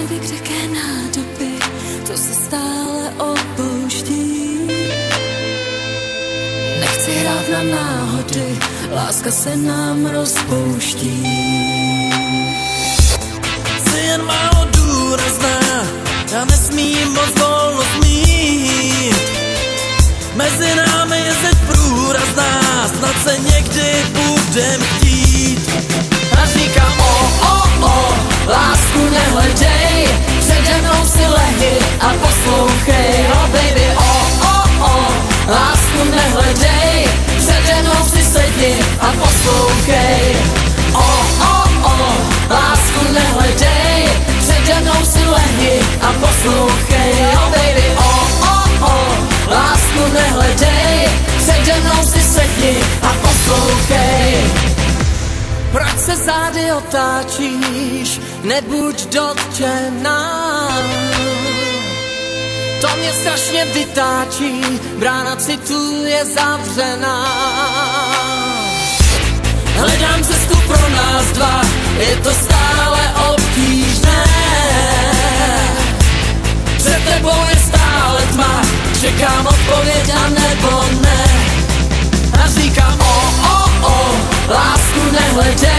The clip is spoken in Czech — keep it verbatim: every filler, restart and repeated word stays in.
nevykřiké nádoby, to se stále opouští. Nechci hrát na náhody, láska se nám rozpouští. Jsi jen málo důrazná, já nesmím moc volno mít. Mezi námi je zeď průrazná, snad se někdy budem chtít. A říkám o, o, o, lásku nehledej, přede mnou si lehni a poslouchej. Oh baby, o, o, o, lásku nehledej, přede mnou si sedni a poslouchej. O, o, o, lásku nehledej, přede mnou si lehni a poslouchej. Oh baby, o, o, o, lásku nehledej, přede mnou si sedni a poslouchej. Proč se zády otáčíš, nebuď dotčená. To mě strašně vytáčí, brána citu je zavřená. Hledám cestu pro nás dva, je to stále obtížné. Před tebou je stále tma, čekám odpověď a nebo ne. A říkám o, o, o, lásku nehledej,